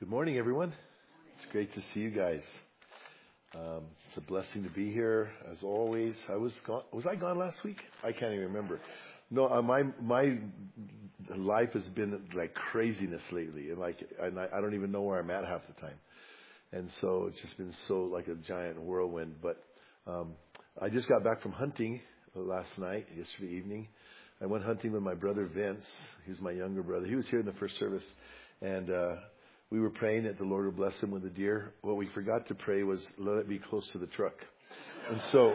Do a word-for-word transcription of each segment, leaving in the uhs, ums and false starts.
Good morning, everyone. It's great to see you guys. Um, it's a blessing to be here, as always. I was gone. Was I gone last week? I can't even remember. No, uh, my my life has been like craziness lately, and like and I, I don't even know where I'm at half the time. And so it's just been so like a giant whirlwind. But um, I just got back from hunting last night, yesterday evening. I went hunting with my brother Vince. He's my younger brother. He was here in the first service, and uh, we were praying that the Lord would bless him with a deer. What we forgot to pray was let it be close to the truck. And so,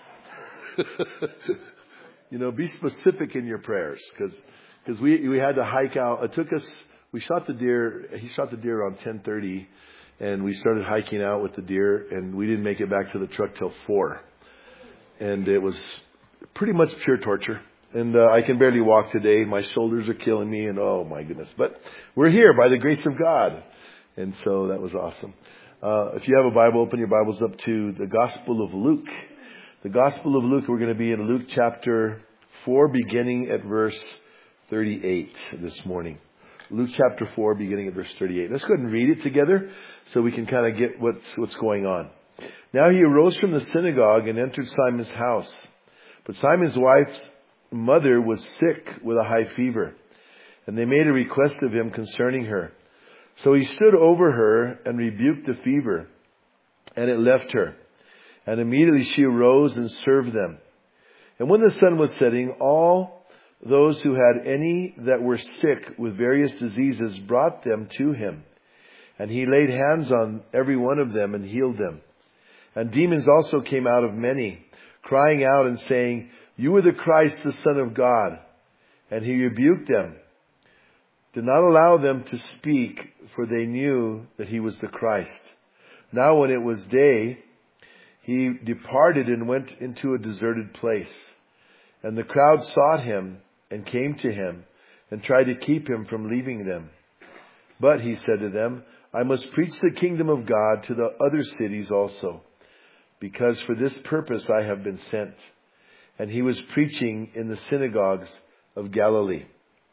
you know, be specific in your prayers, because because we we had to hike out. It took us. We shot the deer. He shot the deer around ten thirty, and we started hiking out with the deer, and we didn't make it back to the truck till four, and it was pretty much pure torture. And uh, I can barely walk today. My shoulders are killing me, and oh my goodness. But we're here by the grace of God. And so that was awesome. Uh, if you have a Bible, open your Bibles up to the Gospel of Luke. The Gospel of Luke, we're going to be in Luke chapter four, beginning at verse thirty-eight this morning. Luke chapter four, beginning at verse thirty-eight. Let's go ahead and read it together so we can kind of get what's, what's going on. Now he arose from the synagogue and entered Simon's house. But Simon's wife's mother was sick with a high fever, and they made a request of him concerning her. So he stood over her and rebuked the fever, and it left her. And immediately she arose and served them. And when the sun was setting, all those who had any that were sick with various diseases brought them to him. And he laid hands on every one of them and healed them. And demons also came out of many, crying out and saying, "You are the Christ, the Son of God." And he rebuked them. Did not allow them to speak, for they knew that he was the Christ. Now when it was day, he departed and went into a deserted place. And the crowd sought him and came to him and tried to keep him from leaving them. But he said to them, "I must preach the kingdom of God to the other cities also, because for this purpose I have been sent." And he was preaching in the synagogues of Galilee.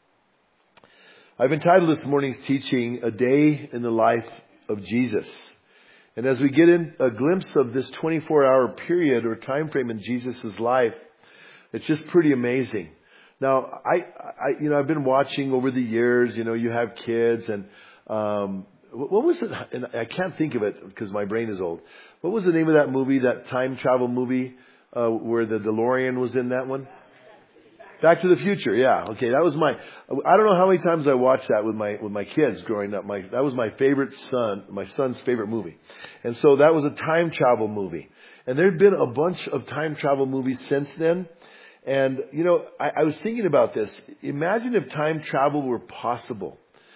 I've entitled this morning's teaching, "A Day in the Life of Jesus." And as we get in a glimpse of this twenty-four hour period or time frame in Jesus' life, it's just pretty amazing. Now, I, I, you know, I've been watching over the years, you know, you have kids and, um, what was it? And I can't think of it because my brain is old. What was the name of that movie, that time travel movie? Uh, where the DeLorean was in that one? Back to the Future, yeah. Okay, that was my, I don't know how many times I watched that with my, with my kids growing up. My, that was my favorite son, my son's favorite movie. And so that was a time travel movie. And there had been a bunch of time travel movies since then. And, you know, I, I was thinking about this. Imagine if time travel were possible.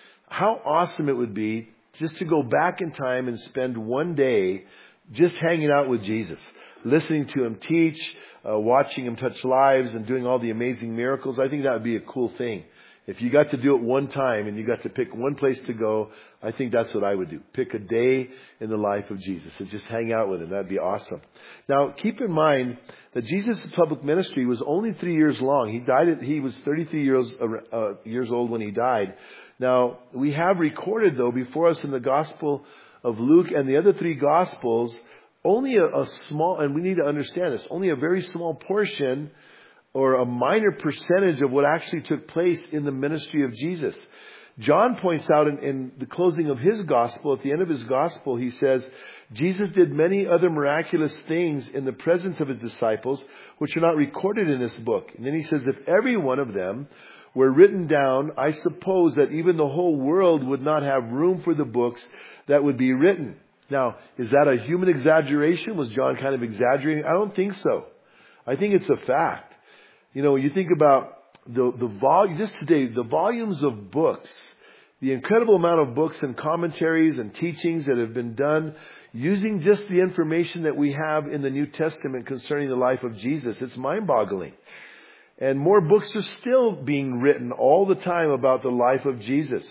How awesome it would be just to go back in time and spend one day just hanging out with Jesus, listening to him teach, uh, watching him touch lives and doing all the amazing miracles. I think that would be a cool thing. If you got to do it one time and you got to pick one place to go, I think that's what I would do. Pick a day in the life of Jesus and just hang out with him. That'd be awesome. Now, keep in mind that Jesus' public ministry was only three years long. He died at, he was thirty-three years, uh, years old when he died. Now, we have recorded, though, before us in the Gospel of Luke and the other three Gospels, only a, a small, and we need to understand this, only a very small portion or a minor percentage of what actually took place in the ministry of Jesus. John points out in, in the closing of his Gospel, at the end of his Gospel, he says, Jesus did many other miraculous things in the presence of his disciples, which are not recorded in this book. And then he says, if every one of them were written down, I suppose that even the whole world would not have room for the books that would be written. Now, is that a human exaggeration? Was John kind of exaggerating? I don't think so. I think it's a fact. You know, you think about the, the volume, just today, the volumes of books, the incredible amount of books and commentaries and teachings that have been done using just the information that we have in the New Testament concerning the life of Jesus. It's mind-boggling. And more books are still being written all the time about the life of Jesus.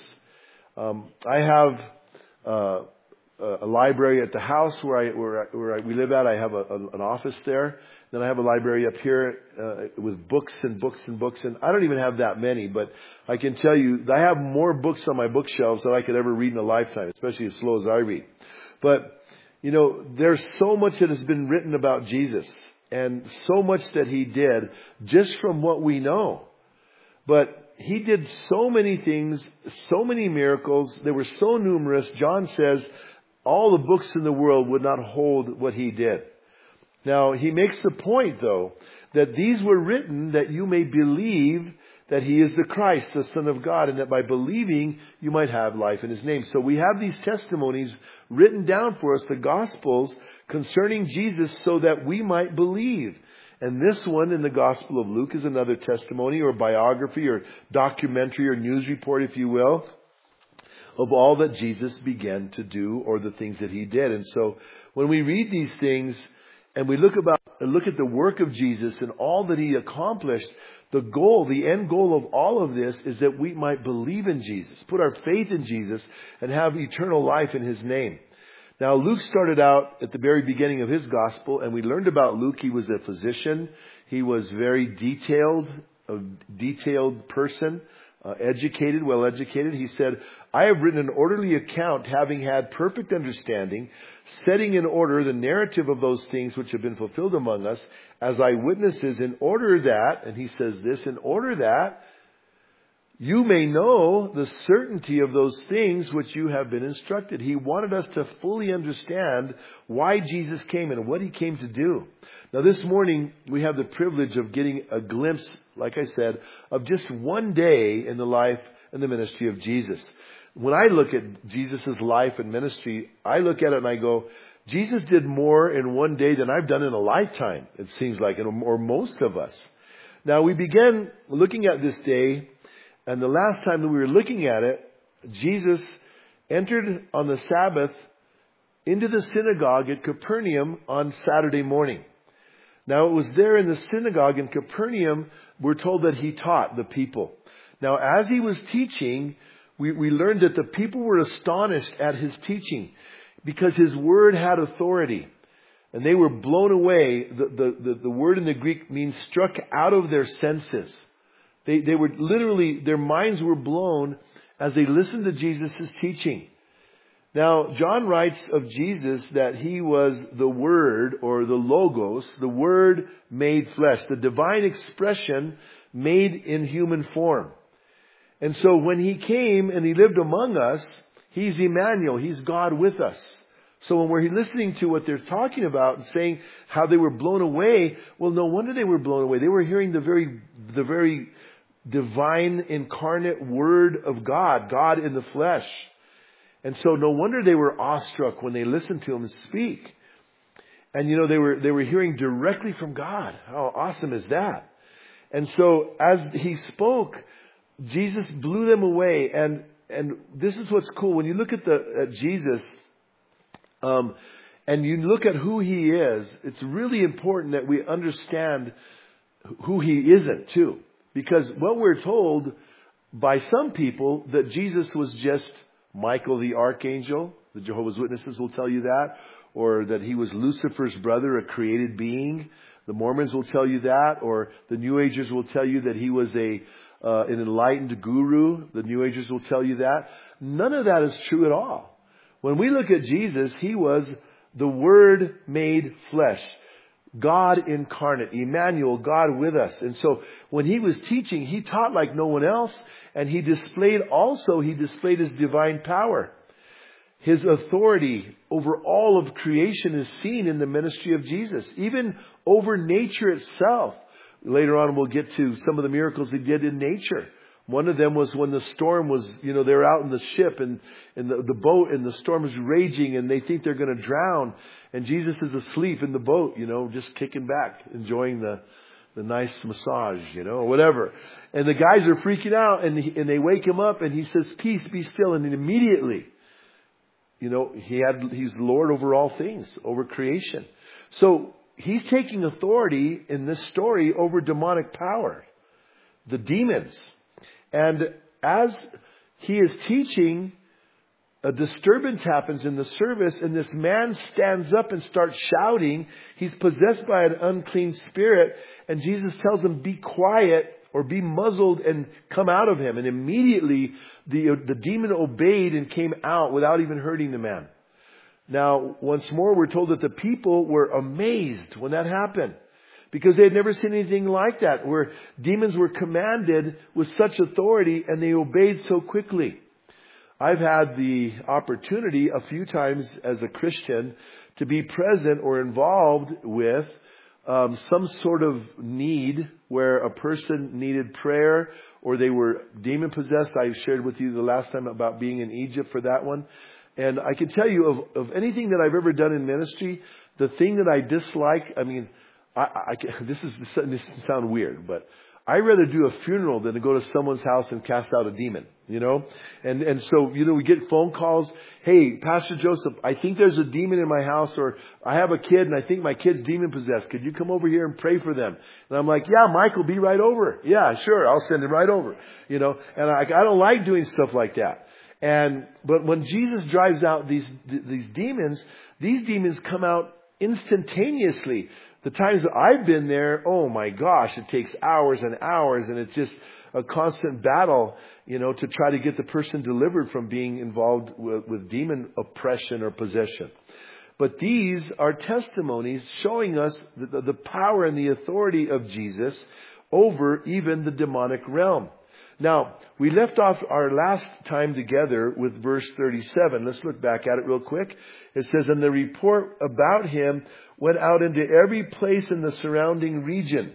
Um, I have uh, a library at the house where I where, I, where I, we live at. I have a, a, an office there, Then I have a library up here uh, with books and books and books. And I don't even have that many, but I can tell you, I have more books on my bookshelves than I could ever read in a lifetime, especially as slow as I read. But, you know, there's so much that has been written about Jesus and so much that He did just from what we know. But He did so many things, so many miracles. They were so numerous. John says all the books in the world would not hold what He did. Now, he makes the point, though, that these were written that you may believe that He is the Christ, the Son of God, and that by believing you might have life in His name. So we have these testimonies written down for us, the Gospels concerning Jesus, so that we might believe. And this one in the Gospel of Luke is another testimony or biography or documentary or news report, if you will, of all that Jesus began to do or the things that He did. And so when we read these things, and we look about look at the work of Jesus and all that He accomplished, the goal, the end goal of all of this is that we might believe in Jesus, put our faith in Jesus, and have eternal life in His name. Now, Luke started out at the very beginning of his gospel, and we learned about Luke. He was a physician. He was very detailed, a detailed person. Uh, educated, well educated. He said, I have written an orderly account, having had perfect understanding, setting in order the narrative of those things which have been fulfilled among us as eyewitnesses, in order that, and he says this, in order that you may know the certainty of those things which you have been instructed. He wanted us to fully understand why Jesus came and what He came to do. Now, this morning, we have the privilege of getting a glimpse, like I said, of just one day in the life and the ministry of Jesus. When I look at Jesus' life and ministry, I look at it and I go, Jesus did more in one day than I've done in a lifetime, it seems like, or most of us. Now, we began looking at this day, and the last time that we were looking at it, Jesus entered on the Sabbath into the synagogue at Capernaum on Saturday morning. Now, it was there in the synagogue in Capernaum, we're told that He taught the people. Now, as He was teaching, we, we learned that the people were astonished at His teaching because His word had authority. And they were blown away. The, the, the, the word in the Greek means struck out of their senses. They, they were literally, their minds were blown as they listened to Jesus' teaching. Now, John writes of Jesus that He was the Word, or the Logos, the Word made flesh, the divine expression made in human form. And so when He came and He lived among us, He's Emmanuel, He's God with us. So when we're listening to what they're talking about and saying how they were blown away, well, no wonder they were blown away. They were hearing the very, the very divine incarnate Word of God, God in the flesh. And so no wonder they were awestruck when they listened to Him speak. And you know, they were, they were hearing directly from God. How awesome is that? And so as He spoke, Jesus blew them away. And, and this is what's cool. When you look at the, at Jesus, um, and you look at who He is, it's really important that we understand who He isn't too. Because what we're told by some people that Jesus was just Michael the archangel, the Jehovah's Witnesses will tell you that, or that He was Lucifer's brother, a created being. The Mormons will tell you that, or the New Agers will tell you that He was a uh, an enlightened guru. The New Agers will tell you that. None of that is true at all. When we look at Jesus, He was the Word made flesh. God incarnate, Emmanuel, God with us. And so when He was teaching, He taught like no one else. And He displayed also, He displayed His divine power. His authority over all of creation is seen in the ministry of Jesus, even over nature itself. Later on, we'll get to some of the miracles He did in nature. One of them was when the storm was, you know, they're out in the ship and, and the, the boat and the storm is raging and they think they're going to drown. And Jesus is asleep in the boat, you know, just kicking back, enjoying the, the nice massage, you know, or whatever. And the guys are freaking out and, he, and they wake Him up and He says, peace, be still. And then immediately, you know, he had, He's Lord over all things, over creation. So He's taking authority in this story over demonic power, the demons. And as He is teaching, a disturbance happens in the service, and this man stands up and starts shouting. He's possessed by an unclean spirit, and Jesus tells him, be quiet or be muzzled and come out of him. And immediately the, the demon obeyed and came out without even hurting the man. Now, once more, we're told that the people were amazed when that happened, because they had never seen anything like that, where demons were commanded with such authority and they obeyed so quickly. I've had the opportunity a few times as a Christian to be present or involved with um, some sort of need where a person needed prayer or they were demon possessed. I shared with you the last time about being in Egypt for that one. And I can tell you of, of anything that I've ever done in ministry, the thing that I dislike, I mean, I, I, this is this sounds weird, but I'd rather do a funeral than to go to someone's house and cast out a demon, you know? And, and so, you know, we get phone calls. Hey, Pastor Joseph, I think there's a demon in my house, or I have a kid and I think my kid's demon possessed. Could you come over here and pray for them? And I'm like, yeah, Michael, be right over. Yeah, sure. I'll send him right over, you know? And I, I don't like doing stuff like that. And, but when Jesus drives out these, these demons, these demons come out instantaneously. The times that I've been there, oh my gosh, it takes hours and hours, and it's just a constant battle, you know, to try to get the person delivered from being involved with, with demon oppression or possession. But these are testimonies showing us the, the power and the authority of Jesus over even the demonic realm. Now, we left off our last time together with verse thirty-seven. Let's look back at it real quick. It says, and the report about him went out into every place in the surrounding region.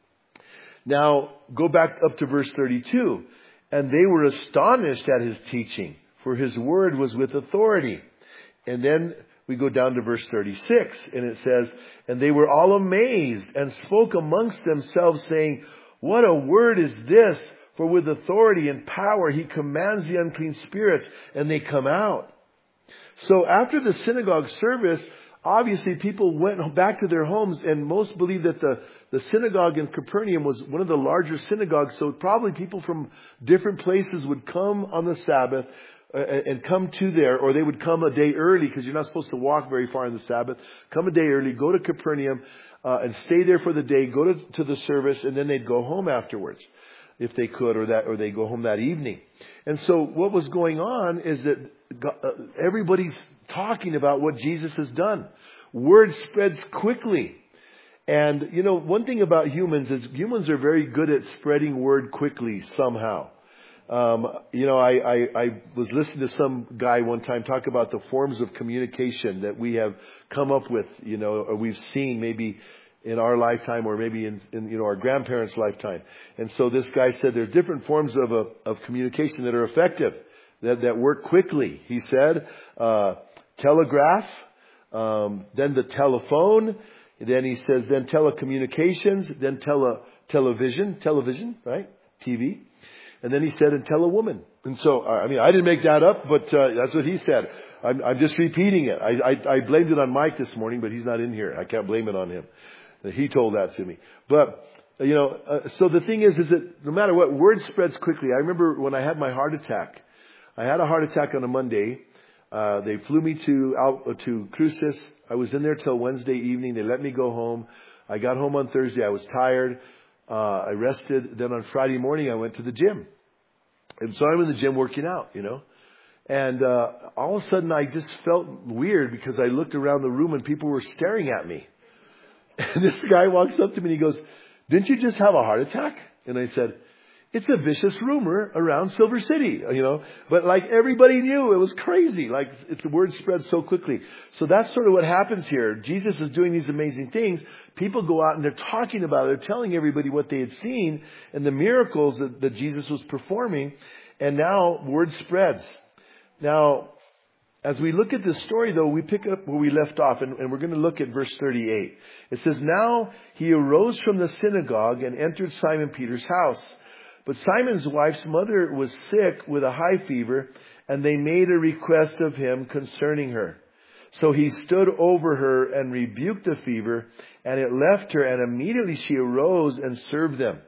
Now, go back up to verse thirty-two. And they were astonished at his teaching, for his word was with authority. And then we go down to verse thirty-six, and it says, and they were all amazed and spoke amongst themselves, saying, what a word is this? For with authority and power he commands the unclean spirits, and they come out. So after the synagogue service, obviously people went back to their homes, and most believe that the, the synagogue in Capernaum was one of the larger synagogues. So probably people from different places would come on the Sabbath uh, and come to there, or they would come a day early, because you're not supposed to walk very far on the Sabbath. Come a day early, go to Capernaum uh, and stay there for the day, go to, to the service, and then they'd go home afterwards, if they could, or that, or they go home that evening. And so what was going on is that God, uh, everybody's talking about what Jesus has done. Word spreads quickly. And, you know, one thing about humans is humans are very good at spreading word quickly somehow. Um, you know, I, I, I was listening to some guy one time talk about the forms of communication that we have come up with, you know, or we've seen maybe in our lifetime, or maybe in, in you know our grandparents' lifetime. And so this guy said there's different forms of a, of communication that are effective, that that work quickly. He said uh, telegraph, um, then the telephone, then he says then telecommunications, then tele television, television, right, T V, and then he said and telewoman. And so I mean I didn't make that up, but uh, that's what he said. I'm, I'm just repeating it. I, I I blamed it on Mike this morning, but he's not in here. I can't blame it on him. He told that to me. But, you know, uh, so the thing is, is that no matter what, word spreads quickly. I remember when I had my heart attack. I had a heart attack on a Monday. Uh, they flew me to out to Cruces. I was in there till Wednesday evening. They let me go home. I got home on Thursday. I was tired. Uh, I rested. Then on Friday morning, I went to the gym. And so I'm in the gym working out, you know. And uh, all of a sudden, I just felt weird because I looked around the room and people were staring at me. And this guy walks up to me and he goes, didn't you just have a heart attack? And I said, it's a vicious rumor around Silver City, you know, but like everybody knew, it was crazy. Like it, the word spread so quickly. So that's sort of what happens here. Jesus is doing these amazing things. People go out and they're talking about it. They're telling everybody what they had seen and the miracles that, that Jesus was performing. And now word spreads. Now, as we look at this story, though, we pick up where we left off, and, and we're going to look at verse thirty-eight. It says, now he arose from the synagogue and entered Simon Peter's house. But Simon's wife's mother was sick with a high fever, and they made a request of him concerning her. So he stood over her and rebuked the fever, and it left her, and immediately she arose and served them.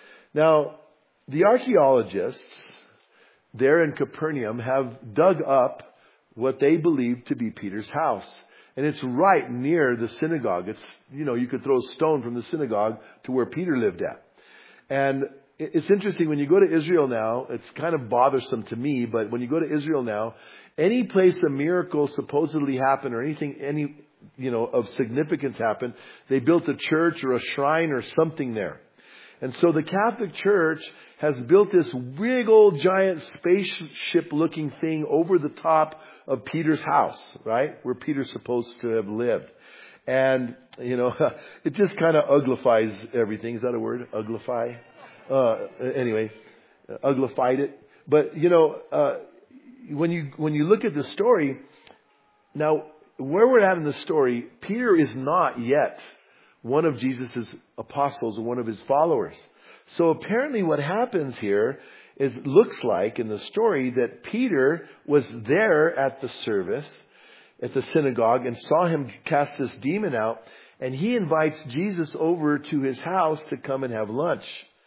Now, the archaeologists there in Capernaum have dug up what they believed to be Peter's house. And it's right near the synagogue. It's, you know, you could throw a stone from the synagogue to where Peter lived at. And it's interesting, when you go to Israel now, it's kind of bothersome to me, but when you go to Israel now, any place a miracle supposedly happened or anything, any, you know, of significance happened, they built a church or a shrine or something there. And so the Catholic Church has built this big old giant spaceship looking thing over the top of Peter's house, right? Where Peter's supposed to have lived. And, you know, it just kind of uglifies everything. Is that a word? Uglify? Uh, anyway, uglified it. But, you know, uh, when you, when you look at the story, now, where we're at in the story, Peter is not yet one of Jesus' apostles or one of his followers. So apparently what happens here is, looks like in the story, that Peter was there at the service, at the synagogue, and saw him cast this demon out. And he invites Jesus over to his house to come and have lunch.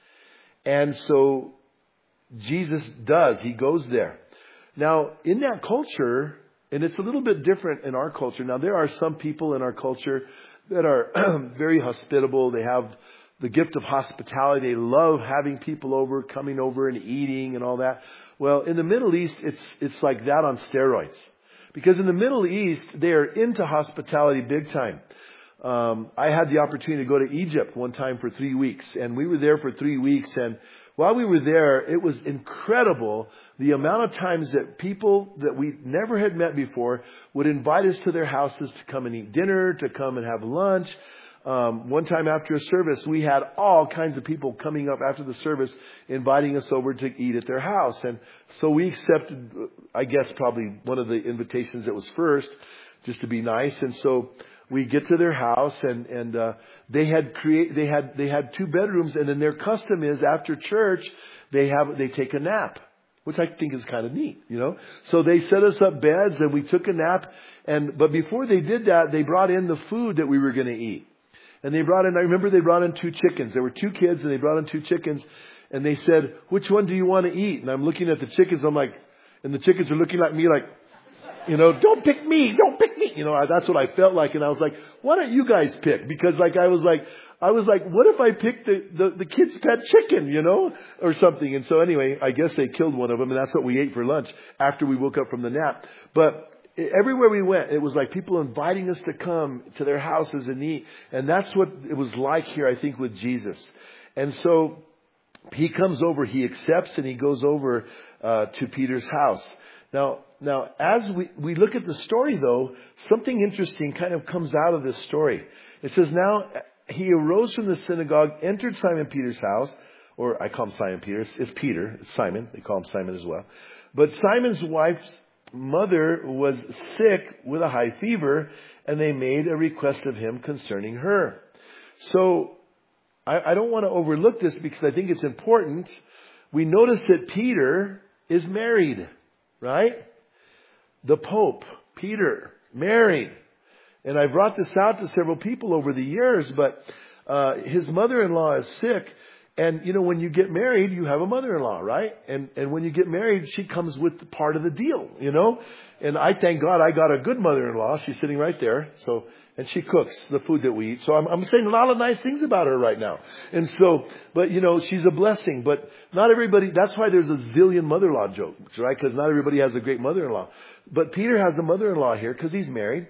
And so Jesus does. He goes there. Now, in that culture, and it's a little bit different in our culture. Now, there are some people in our culture that are very hospitable. They have the gift of hospitality. They love having people over, coming over and eating and all that. Well, in the Middle East, it's it's like that on steroids. Because in the Middle East, they are into hospitality big time. Um, I had the opportunity to go to Egypt one time for three weeks. And we were there for three weeks. And while we were there, it was incredible the amount of times that people that we never had met before would invite us to their houses to come and eat dinner, to come and have lunch. Um, one time after a service, we had all kinds of people coming up after the service, inviting us over to eat at their house. And so we accepted, I guess, probably one of the invitations that was first, just to be nice. And so we get to their house, and and uh, they had create they had they had two bedrooms, and then their custom is after church they have they take a nap, which I think is kind of neat, you know. So they set us up beds, and we took a nap. And but before they did that, they brought in the food that we were going to eat. And they brought in, I remember they brought in two chickens. There were two kids, and they brought in two chickens. And they said, "Which one do you want to eat?" And I'm looking at the chickens. I'm like, and the chickens are looking at me like, you know, "Don't pick me, don't pick me." You know, that's what I felt like. And I was like, "Why don't you guys pick?" Because like, I was like, I was like, what if I picked the, the, the kid's pet chicken, you know, or something. And so anyway, I guess they killed one of them, and that's what we ate for lunch after we woke up from the nap. But everywhere we went, it was like people inviting us to come to their houses and eat. And that's what it was like here, I think, with Jesus. And so he comes over, he accepts, and he goes over uh, to Peter's house. Now, now, as we, we look at the story, though, something interesting kind of comes out of this story. It says, now he arose from the synagogue, entered Simon Peter's house, or I call him Simon Peter. It's, it's Peter. It's Simon. They call him Simon as well. But Simon's wife's mother was sick with a high fever, and they made a request of him concerning her. So I, I don't want to overlook this because I think it's important. We notice that Peter is married, right? The Pope, Peter, married. And I brought this out to several people over the years, but uh, his mother-in-law is sick. And, you know, when you get married, you have a mother-in-law, right? And and when you get married, she comes with part of the deal, you know? And I thank God I got a good mother-in-law. She's sitting right there. So, and she cooks the food that we eat. So I'm, I'm saying a lot of nice things about her right now. And so, but, you know, she's a blessing. But not everybody, that's why there's a zillion mother-in-law jokes, right? Because not everybody has a great mother-in-law. But Peter has a mother-in-law here because he's married.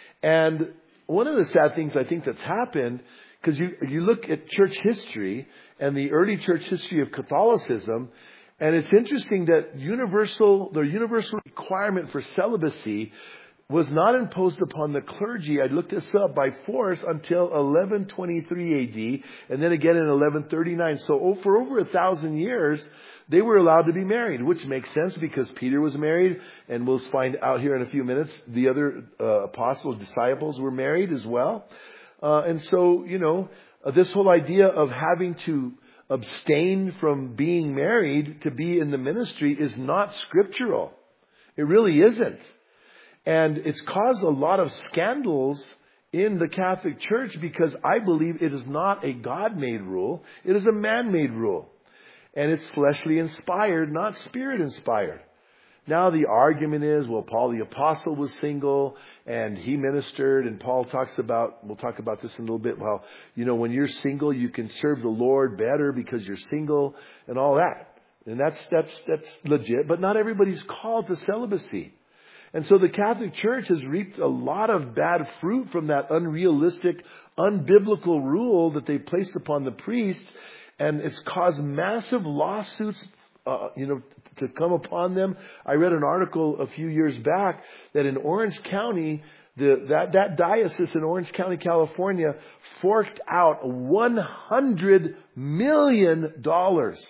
And one of the sad things I think that's happened, because you you look at church history and the early church history of Catholicism, and it's interesting that universal the universal requirement for celibacy was not imposed upon the clergy. I looked this up by force until eleven twenty-three A D, and then again in eleven thirty-nine. So for over a thousand years, they were allowed to be married, which makes sense because Peter was married, and we'll find out here in a few minutes the other uh, apostles, disciples were married as well. Uh, and so, you know, uh, this whole idea of having to abstain from being married to be in the ministry is not scriptural. It really isn't. And it's caused a lot of scandals in the Catholic Church because I believe it is not a God-made rule. It is a man-made rule. And it's fleshly inspired, not spirit inspired. Now the argument is, well, Paul the Apostle was single and he ministered, and Paul talks about, we'll talk about this in a little bit, well, you know, when you're single, you can serve the Lord better because you're single and all that. And that's, that's, that's legit, but not everybody's called to celibacy. And so the Catholic Church has reaped a lot of bad fruit from that unrealistic, unbiblical rule that they placed upon the priest. And it's caused massive lawsuits, uh, you know, to come upon them. I read an article a few years back that in Orange County, the, that, that diocese in Orange County, California, forked out one hundred million dollars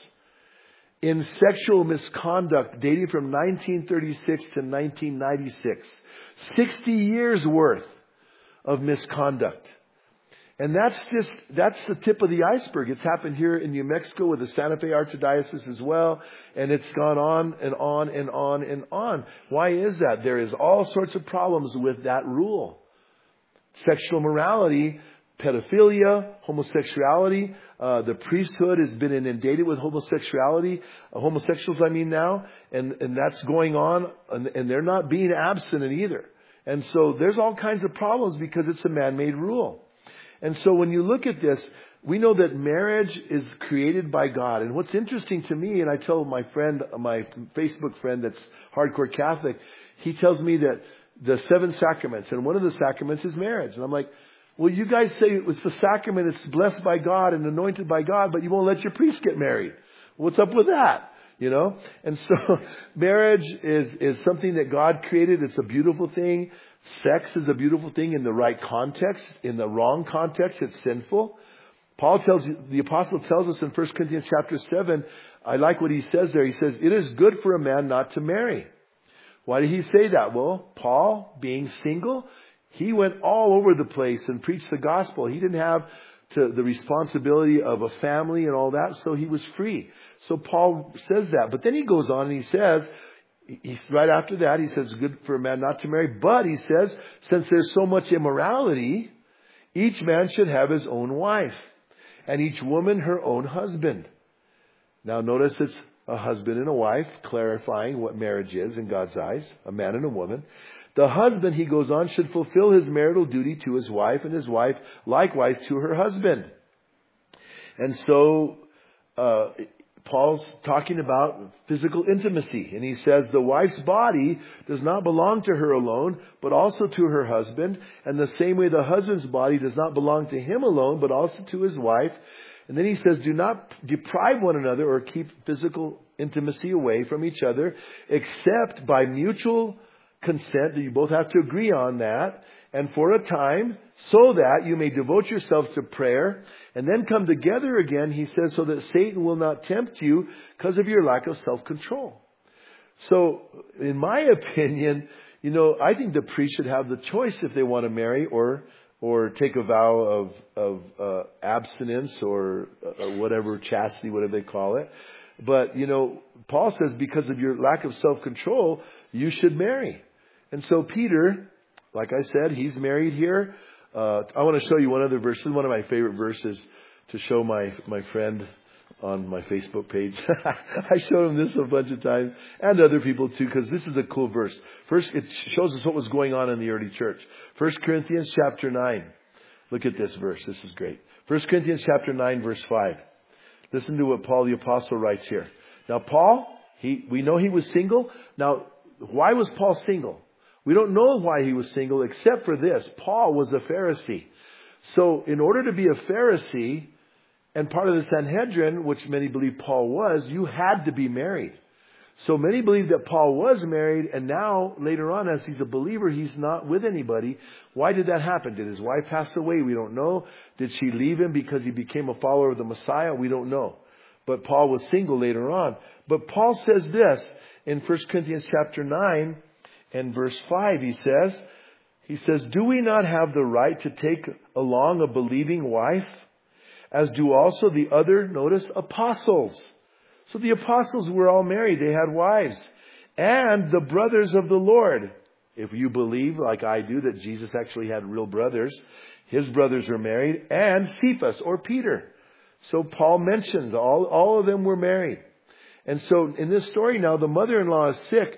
in sexual misconduct dating from nineteen thirty-six to nineteen ninety-six. sixty years worth of misconduct. And that's just, that's the tip of the iceberg. It's happened here in New Mexico with the Santa Fe Archdiocese as well. And it's gone on and on and on and on. Why is that? There is all sorts of problems with that rule. Sexual morality, pedophilia, homosexuality. Uh, the priesthood has been inundated with homosexuality. Uh, homosexuals, I mean now. And, and that's going on. And, and they're not being abstinent either. And so there's all kinds of problems because it's a man-made rule. And so when you look at this, we know that marriage is created by God. And what's interesting to me, and I tell my friend, my Facebook friend that's hardcore Catholic, he tells me that the seven sacraments, and one of the sacraments is marriage. And I'm like, well, you guys say it's the sacrament, it's blessed by God and anointed by God, but you won't let your priest get married. What's up with that? You know? And so marriage is, is something that God created. It's a beautiful thing. Sex is a beautiful thing in the right context. In the wrong context, it's sinful. Paul tells you, the apostle tells us in First Corinthians chapter seven, I like what he says there. He says, it is good for a man not to marry. Why did he say that? Well, Paul, being single, he went all over the place and preached the gospel. He didn't have to the responsibility of a family and all that, so he was free. So Paul says that. But then he goes on and he says, he's right after that, he says, it's good for a man not to marry. But he says, since there's so much immorality, each man should have his own wife, and each woman her own husband. Now notice it's a husband and a wife, clarifying what marriage is in God's eyes, a man and a woman. The husband, he goes on, should fulfill his marital duty to his wife, and his wife likewise to her husband. And so, uh, Paul's talking about physical intimacy. And he says the wife's body does not belong to her alone, but also to her husband. And the same way the husband's body does not belong to him alone, but also to his wife. And then he says, do not deprive one another or keep physical intimacy away from each other, except by mutual consent. You both have to agree on that. And for a time, so that you may devote yourselves to prayer and then come together again, he says, so that Satan will not tempt you because of your lack of self-control. So, in my opinion, you know, I think the priest should have the choice if they want to marry or or take a vow of of uh, abstinence or uh, whatever, chastity, whatever they call it. But, you know, Paul says because of your lack of self-control, you should marry. And so Peter, like I said, he's married here. Uh, I want to show you one other verse. This is one of my favorite verses to show my, my friend on my Facebook page. I showed him this a bunch of times, and other people too, because this is a cool verse. First, it shows us what was going on in the early church. First Corinthians chapter nine. Look at this verse. This is great. First Corinthians chapter nine, verse five. Listen to what Paul the Apostle writes here. Now, Paul, he we know he was single. Now, why was Paul single? We don't know why he was single except for this. Paul was a Pharisee. So in order to be a Pharisee and part of the Sanhedrin, which many believe Paul was, you had to be married. So many believe that Paul was married, and now later on as he's a believer, he's not with anybody. Why did that happen? Did his wife pass away? We don't know. Did she leave him because he became a follower of the Messiah? We don't know. But Paul was single later on. But Paul says this in First Corinthians chapter nine, and verse five, he says, he says, do we not have the right to take along a believing wife, as do also the other, notice, apostles? So the apostles were all married. They had wives. And the brothers of the Lord. If you believe, like I do, that Jesus actually had real brothers, his brothers were married. And Cephas, or Peter. So Paul mentions all, all of them were married. And so in this story now, the mother-in-law is sick.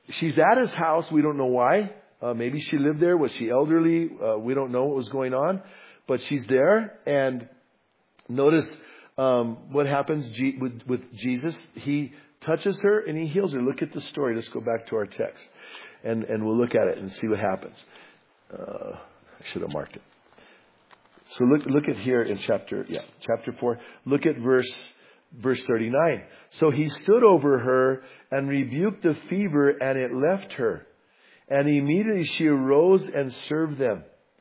she's at his house. We don't know why. Uh, maybe she lived there. Was she elderly? Uh, we don't know what was going on. But she's there. And notice um, what happens G- with, with Jesus. He touches her and he heals her. Look at the story. Let's go back to our text. And, and we'll look at it and see what happens. Uh, I should have marked it. So look, look at here in chapter, yeah, chapter four. Look at verse, verse thirty-nine. So he stood over her and rebuked the fever, and it left her. And immediately she arose and served them.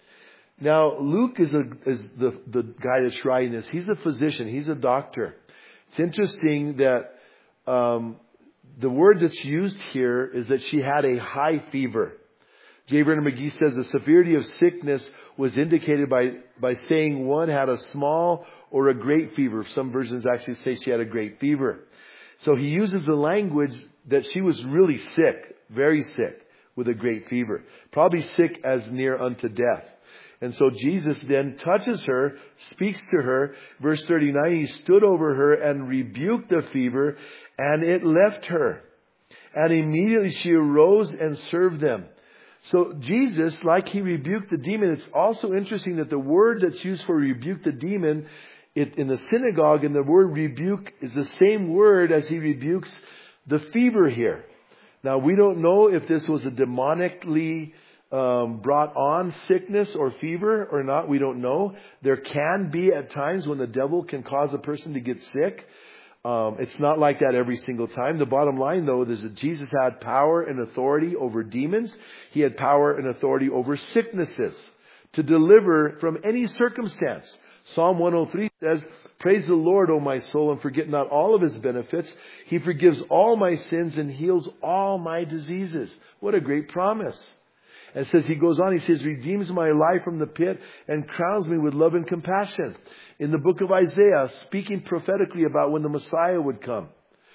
Now, Luke is, a, is the, the guy that's writing this. He's a physician. He's a doctor. It's interesting that um, the word that's used here is that she had a high fever. J. Vernon McGee says the severity of sickness was indicated by, by saying one had a small or a great fever. Some versions actually say she had a great fever. So he uses the language that she was really sick, very sick, with a great fever. Probably sick as near unto death. And so Jesus then touches her, speaks to her. Verse thirty-nine, he stood over her and rebuked the fever, and it left her. And immediately she arose and served them. So Jesus, like he rebuked the demon, it's also interesting that the word that's used for rebuke the demon it, in the synagogue, and the word rebuke is the same word as he rebukes the fever here. Now, we don't know if this was a demonically um, brought on sickness or fever or not. We don't know. There can be at times when the devil can cause a person to get sick. Um, it's not like that every single time. The bottom line, though, is that Jesus had power and authority over demons. He had power and authority over sicknesses to deliver from any circumstance. Psalm one oh three says, praise the Lord, O my soul, and forget not all of his benefits. He forgives all my sins and heals all my diseases. What a great promise. And it says, he goes on, he says, redeems my life from the pit and crowns me with love and compassion. In the book of Isaiah, speaking prophetically about when the Messiah would come,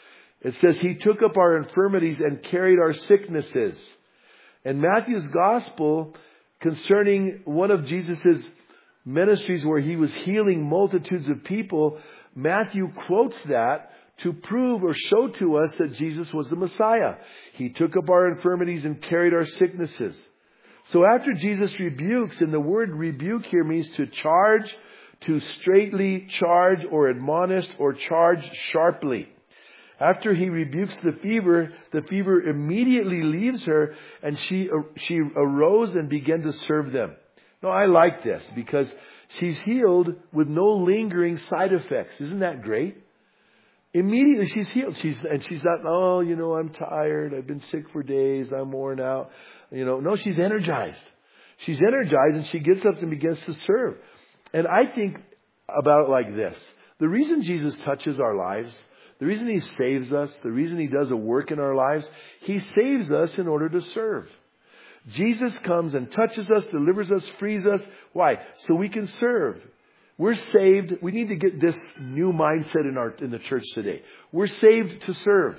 it says, he took up our infirmities and carried our sicknesses. And Matthew's gospel concerning one of Jesus' ministries where he was healing multitudes of people, Matthew quotes that to prove or show to us that Jesus was the Messiah. He took up our infirmities and carried our sicknesses. So after Jesus rebukes, and the word rebuke here means to charge, to straightly charge or admonish or charge sharply. After he rebukes the fever, the fever immediately leaves her, and she, she arose and began to serve them. Now, I like this because she's healed with no lingering side effects. Isn't that great? Immediately she's healed. She's, and she's not, oh, you know, I'm tired. I've been sick for days. I'm worn out. You know, no, she's energized. She's energized and she gets up and begins to serve. And I think about it like this. The reason Jesus touches our lives, the reason he saves us, the reason he does a work in our lives, he saves us in order to serve. Jesus comes and touches us, delivers us, frees us. Why? So we can serve. We're saved. We need to get this new mindset in our, in the church today. We're saved to serve.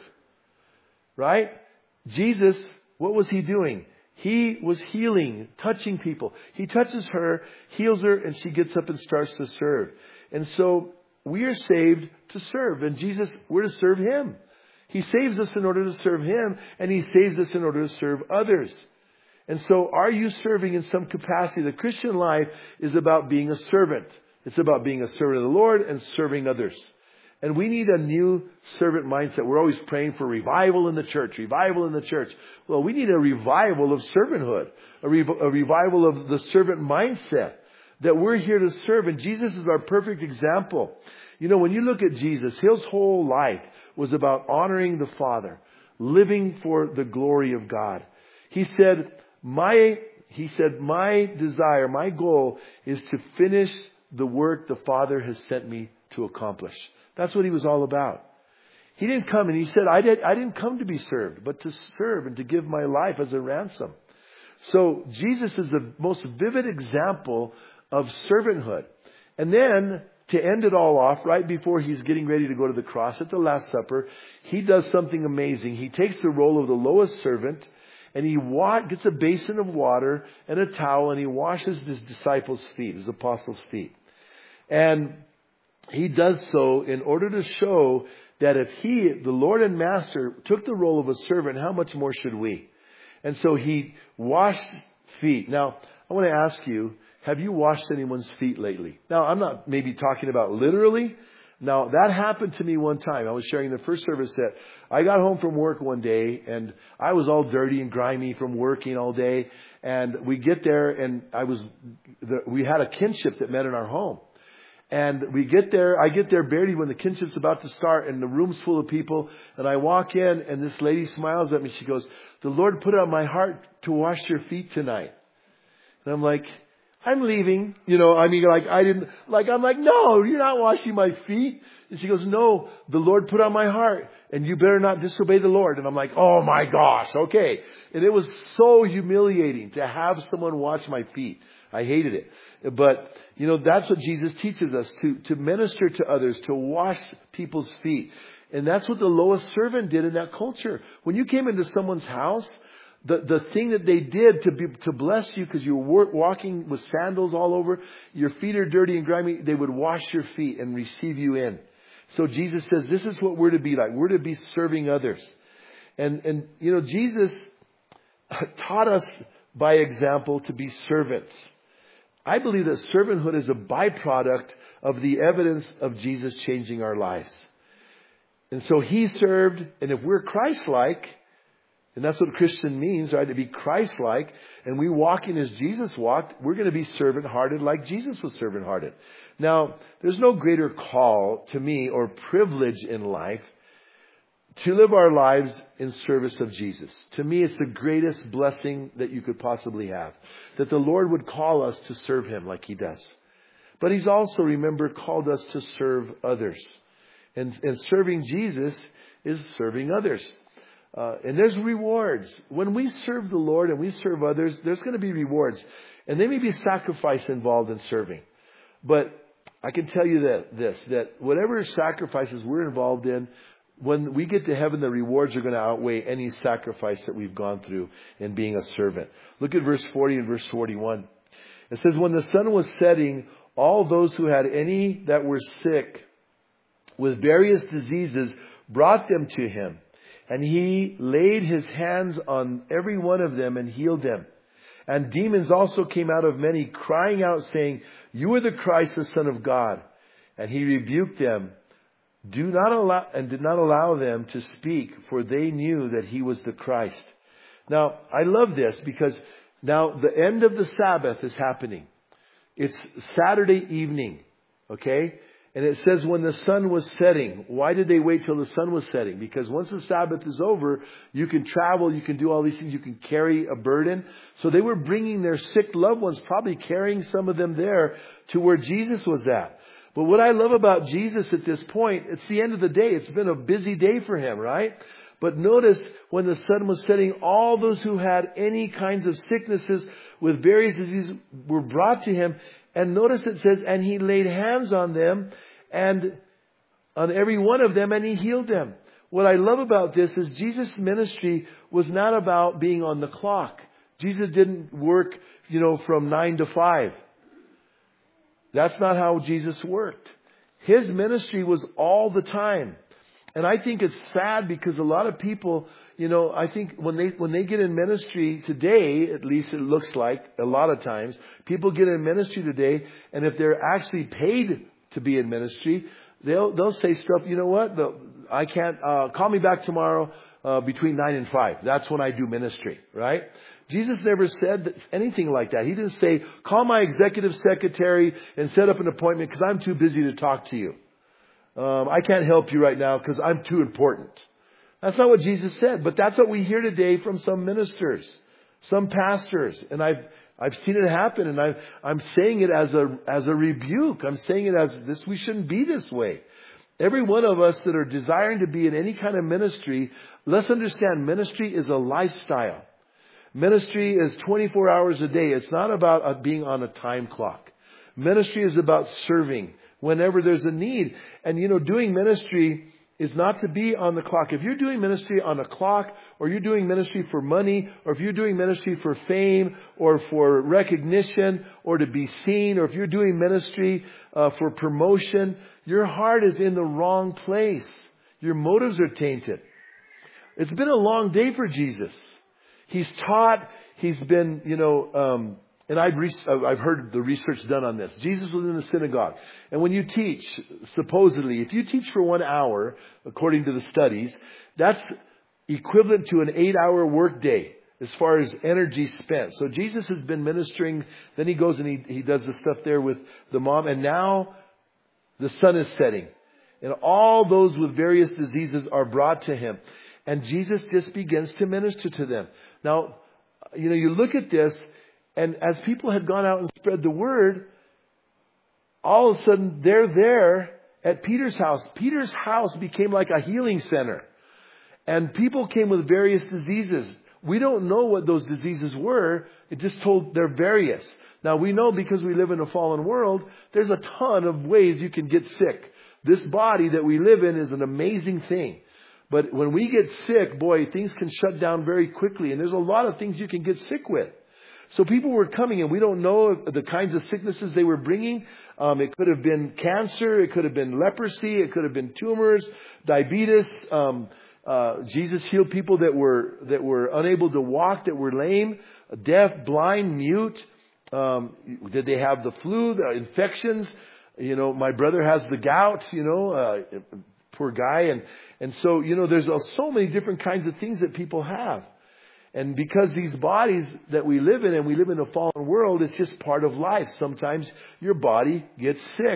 Right? Jesus, what was he doing? He was healing, touching people. He touches her, heals her, and she gets up and starts to serve. And so we are saved to serve. And Jesus, we're to serve him. He saves us in order to serve him, and he saves us in order to serve others. And so are you serving in some capacity? The Christian life is about being a servant. It's about being a servant of the Lord and serving others. And we need a new servant mindset. We're always praying for revival in the church, revival in the church. Well, we need a revival of servanthood, a, rev- a revival of the servant mindset, that we're here to serve. And Jesus is our perfect example. You know, when you look at Jesus, his whole life was about honoring the Father, living for the glory of God. He said, my, he said, my desire, my goal is to finish the work the Father has sent me to accomplish. That's what he was all about. He didn't come and he said, I, did, I didn't come to be served, but to serve and to give my life as a ransom. So Jesus is the most vivid example of servanthood. And then to end it all off, right before he's getting ready to go to the cross at the Last Supper, he does something amazing. He takes the role of the lowest servant and he wa- gets a basin of water and a towel and he washes his disciples' feet, his apostles' feet. And he does so in order to show that if He, the Lord and Master, took the role of a servant, how much more should we? And so He washed feet. Now, I want to ask you, have you washed anyone's feet lately? Now, I'm not maybe talking about literally. Now, that happened to me one time. I was sharing in the first service that I got home from work one day and I was all dirty and grimy from working all day. And we get there and I was, the, we had a kinship that met in our home. And we get there, I get there barely when the kinship's about to start and the room's full of people. And I walk in and this lady smiles at me. She goes, "The Lord put it on my heart to wash your feet tonight." And I'm like, "I'm leaving." You know, I mean, like, I didn't, like, I'm like, "No, you're not washing my feet." And she goes, "No, the Lord put on my heart and you better not disobey the Lord." And I'm like, "Oh my gosh, okay." And it was so humiliating to have someone wash my feet. I hated it. But, you know, that's what Jesus teaches us, to, to minister to others, to wash people's feet. And that's what the lowest servant did in that culture. When you came into someone's house, The the thing that they did to be, to bless you, because you were walking with sandals all over, your feet are dirty and grimy, they would wash your feet and receive you in. So Jesus says, this is what we're to be like. We're to be serving others. And, and you know, Jesus taught us by example to be servants. I believe that servanthood is a byproduct of the evidence of Jesus changing our lives. And so He served, and if we're Christ-like, and that's what Christian means, right? To be Christ-like. And we walking as Jesus walked, we're going to be servant-hearted like Jesus was servant-hearted. Now, there's no greater call to me or privilege in life to live our lives in service of Jesus. To me, it's the greatest blessing that you could possibly have. That the Lord would call us to serve Him like He does. But He's also, remember, called us to serve others. And, and serving Jesus is serving others. Uh, and there's rewards. When we serve the Lord and we serve others, there's going to be rewards. And there may be sacrifice involved in serving. But I can tell you that this, that whatever sacrifices we're involved in, when we get to heaven, the rewards are going to outweigh any sacrifice that we've gone through in being a servant. Look at verse forty and verse forty-one. It says, when the sun was setting, all those who had any that were sick with various diseases brought them to Him. And He laid His hands on every one of them and healed them. And demons also came out of many, crying out, saying, "You are the Christ, the Son of God." And He rebuked them, do not allow, and did not allow them to speak, for they knew that He was the Christ. Now, I love this because now the end of the Sabbath is happening. It's Saturday evening, okay? And it says when the sun was setting. Why did they wait till the sun was setting? Because once the Sabbath is over, you can travel, you can do all these things, you can carry a burden. So they were bringing their sick loved ones, probably carrying some of them there to where Jesus was at. But what I love about Jesus at this point, it's the end of the day. It's been a busy day for Him, right? But notice when the sun was setting, all those who had any kinds of sicknesses with various diseases were brought to Him. And notice it says, and He laid hands on them and on every one of them and He healed them. What I love about this is Jesus' ministry was not about being on the clock. Jesus didn't work, you know, from nine to five. That's not how Jesus worked. His ministry was all the time. And I think it's sad because a lot of people, you know, I think when they, when they get in ministry today, at least it looks like a lot of times, people get in ministry today, and if they're actually paid to be in ministry, they'll, they'll say stuff, you know what, the, I can't, uh, call me back tomorrow, uh, between nine and five. That's when I do ministry, right? Jesus never said anything like that. He didn't say, call my executive secretary and set up an appointment because I'm too busy to talk to you. Um, I can't help you right now because I'm too important. That's not what Jesus said. But that's what we hear today from some ministers, some pastors. And I've, I've seen it happen. And I, I'm saying it as a, as a rebuke. I'm saying it as this, we shouldn't be this way. Every one of us that are desiring to be in any kind of ministry, let's understand ministry is a lifestyle. Ministry is twenty-four hours a day. It's not about being on a time clock. Ministry is about serving whenever there's a need. And, you know, doing ministry is not to be on the clock. If you're doing ministry on a clock, or you're doing ministry for money, or if you're doing ministry for fame, or for recognition, or to be seen, or if you're doing ministry uh, for promotion, your heart is in the wrong place. Your motives are tainted. It's been a long day for Jesus. He's taught. He's been, you know, um, and I've re- I've heard the research done on this. Jesus was in the synagogue. And when you teach, supposedly, if you teach for one hour, according to the studies, that's equivalent to an eight-hour workday as far as energy spent. So Jesus has been ministering. Then he goes and he, he does the stuff there with the mom. And now the sun is setting. And all those with various diseases are brought to him. And Jesus just begins to minister to them. Now, you know, you look at this, and as people had gone out and spread the word, all of a sudden they're there at Peter's house. Peter's house became like a healing center. And people came with various diseases. We don't know what those diseases were. It just told they're various. Now we know because we live in a fallen world, there's a ton of ways you can get sick. This body that we live in is an amazing thing. But when we get sick, boy, things can shut down very quickly. And there's a lot of things you can get sick with. So people were coming, and we don't know the kinds of sicknesses they were bringing. Um, it could have been cancer. It could have been leprosy. It could have been tumors, diabetes. Um, uh, Jesus healed people that were that were unable to walk, that were lame, deaf, blind, mute. Um, did they have the flu, the infections? You know, my brother has the gout, you know, uh, poor guy. And, and so, you know, there's so many different kinds of things that people have. And because these bodies that we live in, and we live in a fallen world, it's just part of life. Sometimes your body gets sick.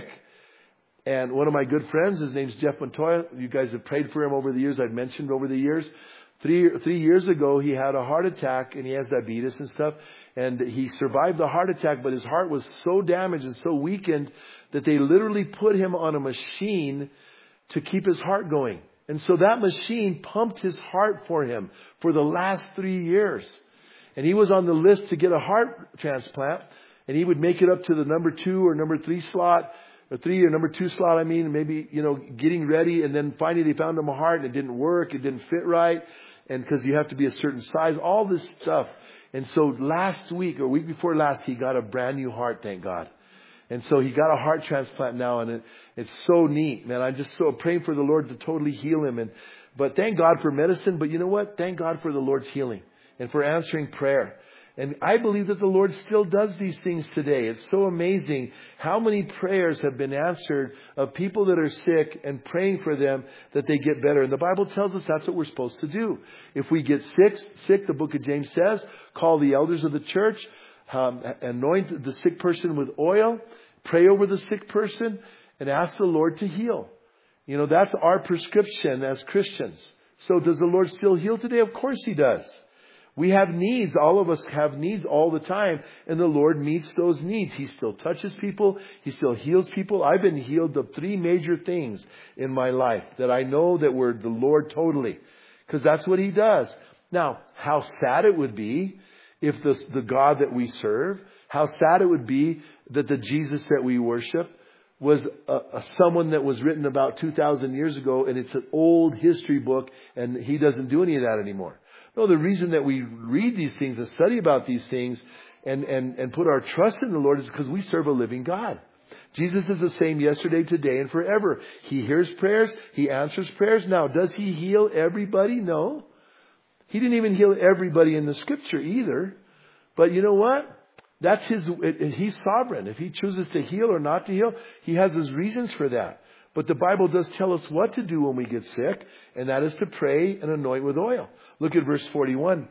And one of my good friends, his name's Jeff Montoya. You guys have prayed for him over the years. I've mentioned over the years. Three, three years ago, he had a heart attack, and he has diabetes and stuff. And he survived the heart attack, but his heart was so damaged and so weakened that they literally put him on a machine to keep his heart going. And so that machine pumped his heart for him for the last three years. And he was on the list to get a heart transplant. And he would make it up to the number two or number three slot, or three or number two slot, I mean, maybe, you know, getting ready. And then finally they found him a heart and it didn't work. It didn't fit right. And because you have to be a certain size, all this stuff. And so last week or week before last, he got a brand new heart, thank God. And so he got a heart transplant now, and it, it's so neat, man. I'm just so praying for the Lord to totally heal him. And but thank God for medicine. But you know what? Thank God for the Lord's healing and for answering prayer. And I believe that the Lord still does these things today. It's so amazing how many prayers have been answered of people that are sick and praying for them that they get better. And the Bible tells us that's what we're supposed to do. If we get sick, sick, the book of James says, call the elders of the church. Um, anoint the sick person with oil, pray over the sick person, and ask the Lord to heal. You know, that's our prescription as Christians. So does the Lord still heal today? Of course He does. We have needs. All of us have needs all the time. And the Lord meets those needs. He still touches people. He still heals people. I've been healed of three major things in my life that I know that were the Lord totally. Because that's what He does. Now, how sad it would be if the, the God that we serve, how sad it would be that the Jesus that we worship was a, a, someone that was written about two thousand years ago, and it's an old history book, and He doesn't do any of that anymore. No, the reason that we read these things and study about these things and, and, and put our trust in the Lord is because we serve a living God. Jesus is the same yesterday, today, and forever. He hears prayers. He answers prayers. Now, does He heal everybody? No. He didn't even heal everybody in the Scripture either. But you know what? That's His, He's sovereign. If He chooses to heal or not to heal, He has His reasons for that. But the Bible does tell us what to do when we get sick, and that is to pray and anoint with oil. Look at verse forty-one.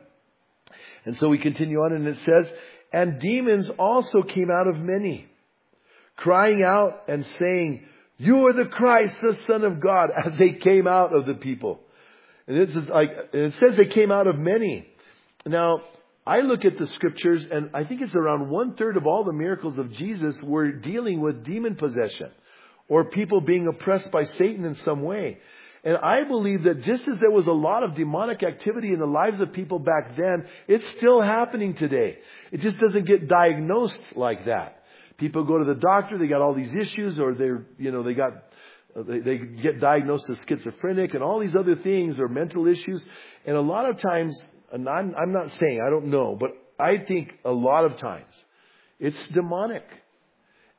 And so we continue on, and it says, and demons also came out of many, crying out and saying, you are the Christ, the Son of God, as they came out of the people. And it's like, it says they came out of many. Now, I look at the Scriptures, and I think it's around one third of all the miracles of Jesus were dealing with demon possession or people being oppressed by Satan in some way. And I believe that just as there was a lot of demonic activity in the lives of people back then, it's still happening today. It just doesn't get diagnosed like that. People go to the doctor, they got all these issues, or they're, you know, they got, they, they get diagnosed as schizophrenic and all these other things, or mental issues. And a lot of times, and I'm, I'm not saying, I don't know, but I think a lot of times it's demonic.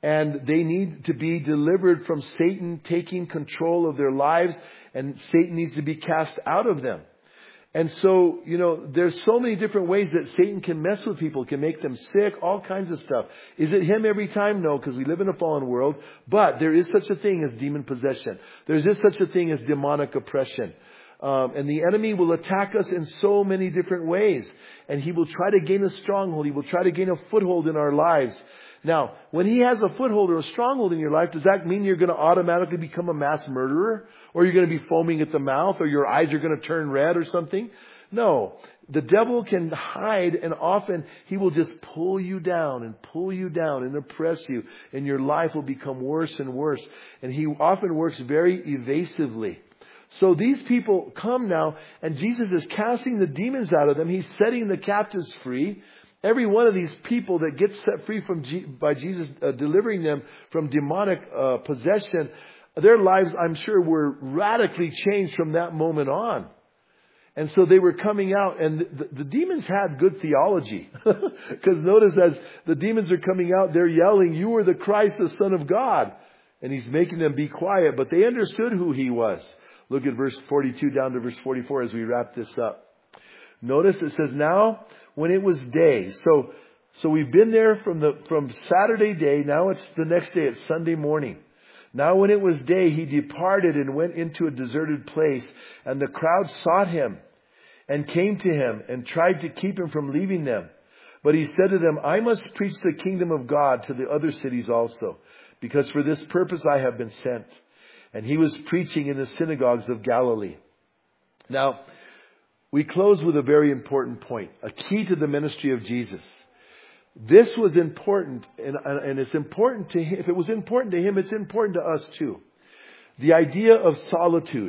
And they need to be delivered from Satan taking control of their lives, and Satan needs to be cast out of them. And so, you know, there's so many different ways that Satan can mess with people, can make them sick, all kinds of stuff. Is it him every time? No, because we live in a fallen world. But there is such a thing as demon possession. There is such a thing as demonic oppression. Um, and the enemy will attack us in so many different ways. And he will try to gain a stronghold. He will try to gain a foothold in our lives. Now, when he has a foothold or a stronghold in your life, does that mean you're going to automatically become a mass murderer? Or you're going to be foaming at the mouth? Or your eyes are going to turn red or something? No. The devil can hide, and often he will just pull you down and pull you down and oppress you. And your life will become worse and worse. And he often works very evasively. So these people come now, and Jesus is casting the demons out of them. He's setting the captives free. Every one of these people that gets set free from G- by Jesus uh, delivering them from demonic uh, possession, their lives, I'm sure, were radically changed from that moment on. And so they were coming out, and the, the, the demons had good theology. Because notice as the demons are coming out, they're yelling, "You are the Christ, the Son of God." And he's making them be quiet, but they understood who he was. Look at verse forty-two down to verse forty-four as we wrap this up. Notice it says, "Now when it was day." So, so we've been there from the, from Saturday day. Now it's the next day. It's Sunday morning. "Now when it was day, he departed and went into a deserted place, and the crowd sought him and came to him and tried to keep him from leaving them. But he said to them, 'I must preach the kingdom of God to the other cities also, because for this purpose I have been sent.' And he was preaching in the synagogues of Galilee." Now, we close with a very important point, a key to the ministry of Jesus. This was important, and, and it's important to him. If it was important to him, it's important to us too. The idea of solitude.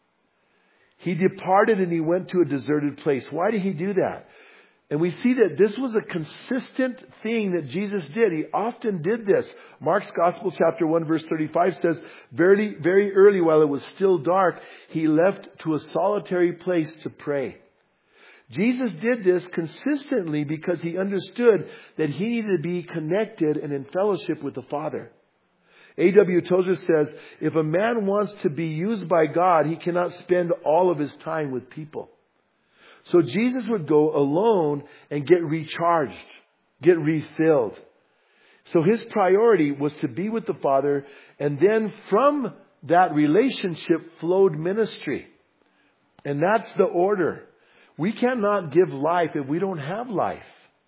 He departed and he went to a deserted place. Why did he do that? And we see that this was a consistent thing that Jesus did. He often did this. Mark's Gospel, chapter one, verse thirty-five says, very, very early while it was still dark, he left to a solitary place to pray. Jesus did this consistently because he understood that he needed to be connected and in fellowship with the Father. A W Tozer says, if a man wants to be used by God, he cannot spend all of his time with people. So Jesus would go alone and get recharged, get refilled. So his priority was to be with the Father, and then from that relationship flowed ministry. And that's the order. We cannot give life if we don't have life.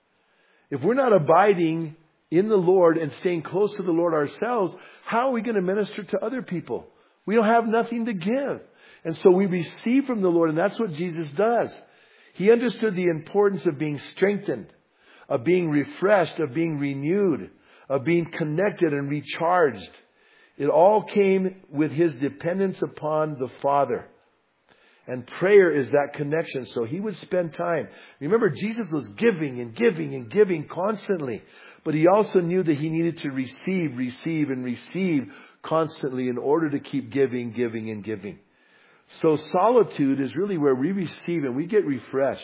If we're not abiding in the Lord and staying close to the Lord ourselves, how are we going to minister to other people? We don't have nothing to give. And so we receive from the Lord, and that's what Jesus does. He understood the importance of being strengthened, of being refreshed, of being renewed, of being connected and recharged. It all came with his dependence upon the Father. And prayer is that connection. So he would spend time. Remember, Jesus was giving and giving and giving constantly. But he also knew that he needed to receive, receive, and receive constantly in order to keep giving, giving, and giving. So solitude is really where we receive and we get refreshed.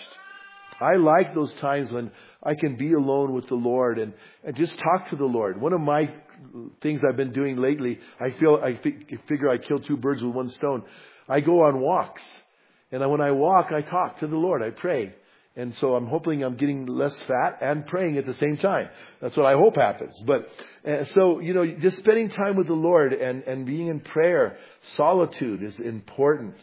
I like those times when I can be alone with the Lord and, and just talk to the Lord. One of my things I've been doing lately, I feel I figure I kill two birds with one stone. I go on walks. And when I walk, I talk to the Lord. I pray. And so I'm hoping I'm getting less fat and praying at the same time. That's what I hope happens. But uh, so, you know, just spending time with the Lord and, and being in prayer, solitude is important.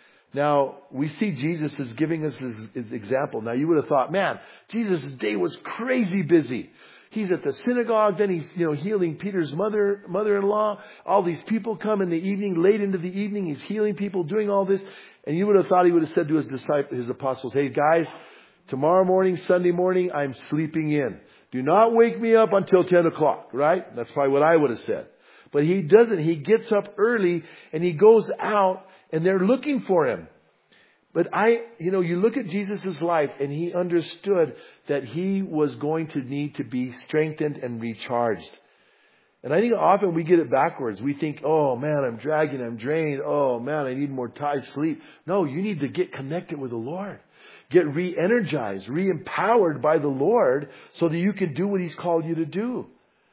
Now, we see Jesus as giving us his, his example. Now, you would have thought, man, Jesus' day was crazy busy. He's at the synagogue, then he's, you know, healing Peter's mother, mother-in-law. All these people come in the evening, late into the evening. He's healing people, doing all this. And you would have thought he would have said to his disciples, his apostles, hey guys, tomorrow morning, Sunday morning, I'm sleeping in. Do not wake me up until ten o'clock, right? That's probably what I would have said. But he doesn't. He gets up early and he goes out and they're looking for him. But I, you know, you look at Jesus' life and he understood that he was going to need to be strengthened and recharged. And I think often we get it backwards. We think, oh man, I'm dragging, I'm drained. Oh man, I need more time, sleep. No, you need to get connected with the Lord. Get re-energized, re-empowered by the Lord so that you can do what he's called you to do.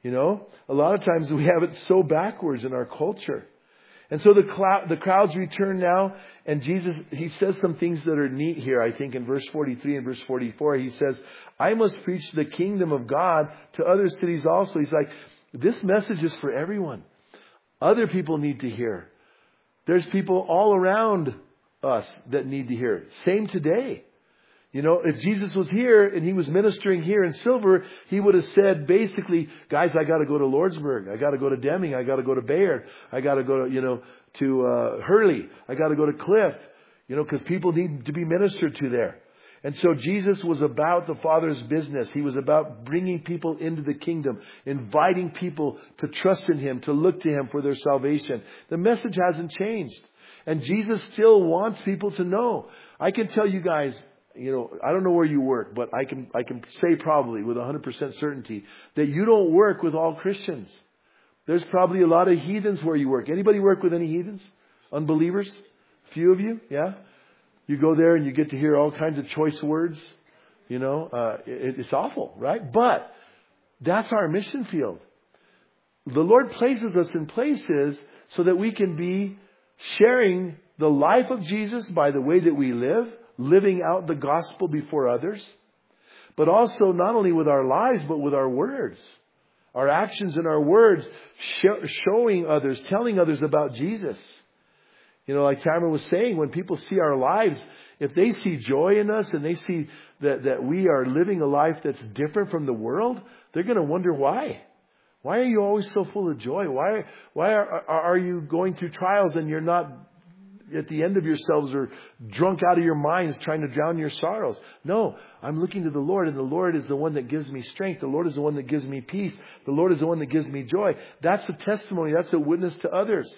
You know, a lot of times we have it so backwards in our culture. And so the clou- the crowds return now, and Jesus, he says some things that are neat here, I think, in verse forty-three and verse forty-four. He says, I must preach the kingdom of God to other cities also. He's like, this message is for everyone. Other people need to hear. There's people all around us that need to hear it. Same today. You know, if Jesus was here and he was ministering here in Silver, he would have said basically, guys, I got to go to Lordsburg. I got to go to Deming. I got to go to Bayard. I got to go to, you know, to uh, Hurley. I got to go to Cliff, you know, because people need to be ministered to there. And so Jesus was about the Father's business. He was about bringing people into the kingdom, inviting people to trust in him, to look to him for their salvation. The message hasn't changed. And Jesus still wants people to know. I can tell you guys, you know, I don't know where you work, but I can, I can say probably with one hundred percent certainty that you don't work with all Christians. There's probably a lot of heathens where you work. Anybody work with any heathens? Unbelievers? A few of you? Yeah? You go there and you get to hear all kinds of choice words. You know, uh, it, it's awful, right? But that's our mission field. The Lord places us in places so that we can be sharing the life of Jesus by the way that we live, living out the gospel before others, but also not only with our lives, but with our words, our actions and our words, sh- showing others, telling others about Jesus. You know, like Tamara was saying, when people see our lives, if they see joy in us and they see that, that we are living a life that's different from the world, they're going to wonder why. Why are you always so full of joy? Why, why are, are you going through trials and you're not at the end of yourselves or drunk out of your minds trying to drown your sorrows? No, I'm looking to the Lord, and the Lord is the one that gives me strength. The Lord is the one that gives me peace. The Lord is the one that gives me joy. That's a testimony. That's a witness to others.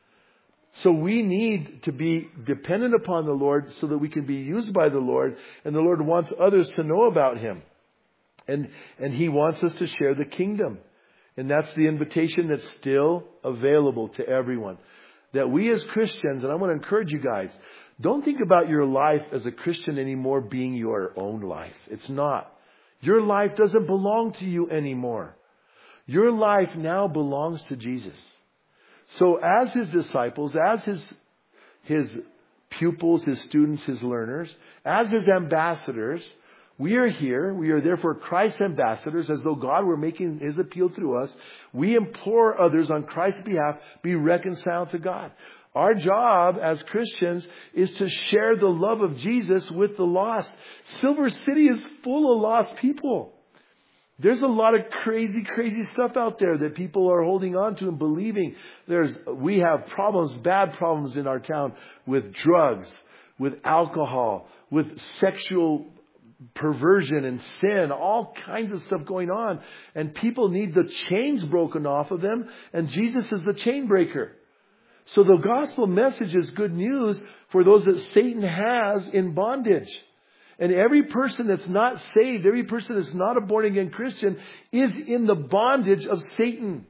So we need to be dependent upon the Lord so that we can be used by the Lord, and the Lord wants others to know about him. And, and he wants us to share the kingdom. And that's the invitation that's still available to everyone. That we as Christians, and I want to encourage you guys, don't think about your life as a Christian anymore being your own life. It's not. Your life doesn't belong to you anymore. Your life now belongs to Jesus. So as his disciples, as his, his pupils, his students, his learners, as his ambassadors, we are here. We are therefore Christ's ambassadors, as though God were making his appeal through us. We implore others on Christ's behalf, be reconciled to God. Our job as Christians is to share the love of Jesus with the lost. Silver City is full of lost people. There's a lot of crazy, crazy stuff out there that people are holding on to and believing. There's, we have problems, bad problems in our town with drugs, with alcohol, with sexual perversion and sin, all kinds of stuff going on. And people need the chains broken off of them. And Jesus is the chain breaker. So the gospel message is good news for those that Satan has in bondage. And every person that's not saved, every person that's not a born again Christian is in the bondage of Satan.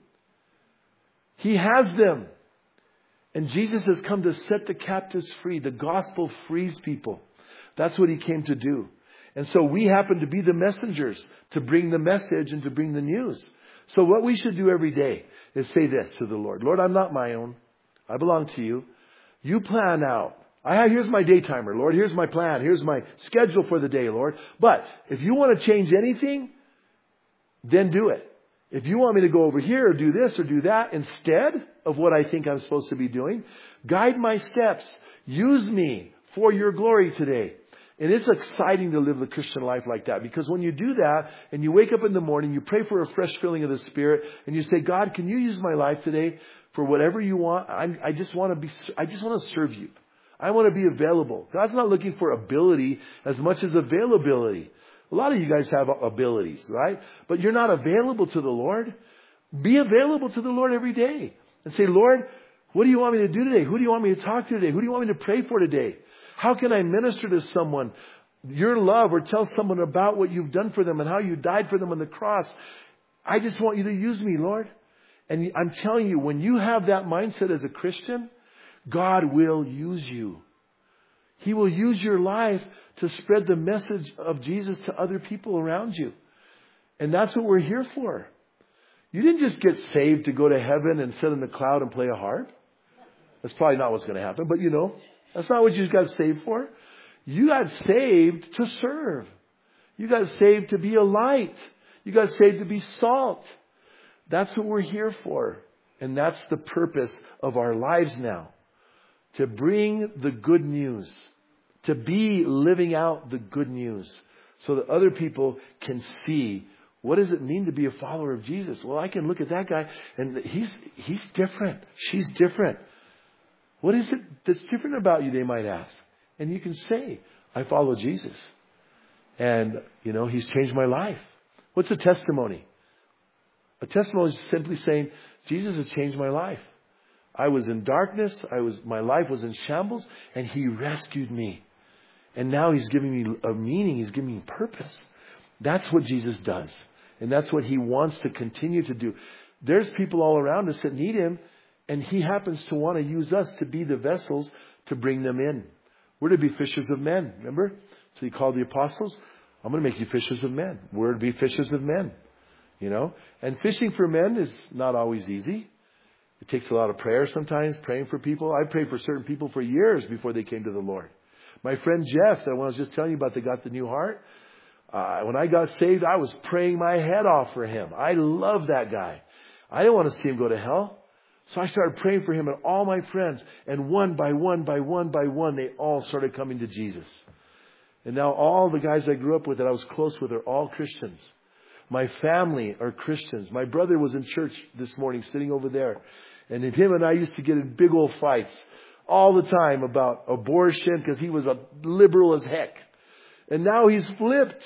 He has them. And Jesus has come to set the captives free. The gospel frees people. That's what he came to do. And so we happen to be the messengers to bring the message and to bring the news. So what we should do every day is say this to the Lord. Lord, I'm not my own. I belong to you. You plan out. I have, here's my day timer, Lord. Here's my plan. Here's my schedule for the day, Lord. But if you want to change anything, then do it. If you want me to go over here or do this or do that instead of what I think I'm supposed to be doing, guide my steps. Use me for your glory today. And it's exciting to live the Christian life like that, because when you do that and you wake up in the morning, you pray for a fresh filling of the Spirit, and you say, God, can you use my life today for whatever you want? I'm, I just want to be, I just want to serve you. I want to be available. God's not looking for ability as much as availability. A lot of you guys have abilities, right? But you're not available to the Lord. Be available to the Lord every day and say, Lord, what do you want me to do today? Who do you want me to talk to today? Who do you want me to pray for today? How can I minister to someone your love, or tell someone about what you've done for them and how you died for them on the cross? I just want you to use me, Lord. And I'm telling you, when you have that mindset as a Christian, God will use you. He will use your life to spread the message of Jesus to other people around you. And that's what we're here for. You didn't just get saved to go to heaven and sit in the cloud and play a harp. That's probably not what's going to happen, but you know, that's not what you got saved for. You got saved to serve. You got saved to be a light. You got saved to be salt. That's what we're here for. And that's the purpose of our lives now. To bring the good news. To be living out the good news. So that other people can see, what does it mean to be a follower of Jesus? Well, I can look at that guy and he's he's different. She's different. What is it that's different about you, they might ask. And you can say, I follow Jesus. And, you know, he's changed my life. What's a testimony? A testimony is simply saying, Jesus has changed my life. I was in darkness. I was, my life was in shambles, and he rescued me. And now he's giving me a meaning. He's giving me purpose. That's what Jesus does. And that's what he wants to continue to do. There's people all around us that need him, and he happens to want to use us to be the vessels to bring them in. We're to be fishers of men, remember? So he called the apostles, I'm going to make you fishers of men. We're to be fishers of men, you know. And fishing for men is not always easy. It takes a lot of prayer sometimes, praying for people. I prayed for certain people for years before they came to the Lord. My friend Jeff, that one I was just telling you about, that got the new heart. Uh, when I got saved, I was praying my head off for him. I love that guy. I didn't want to see him go to hell. So I started praying for him and all my friends. And one by one by one by one, they all started coming to Jesus. And now all the guys I grew up with that I was close with are all Christians. My family are Christians. My brother was in church this morning sitting over there. And him and I used to get in big old fights all the time about abortion because he was a liberal as heck. And now he's flipped.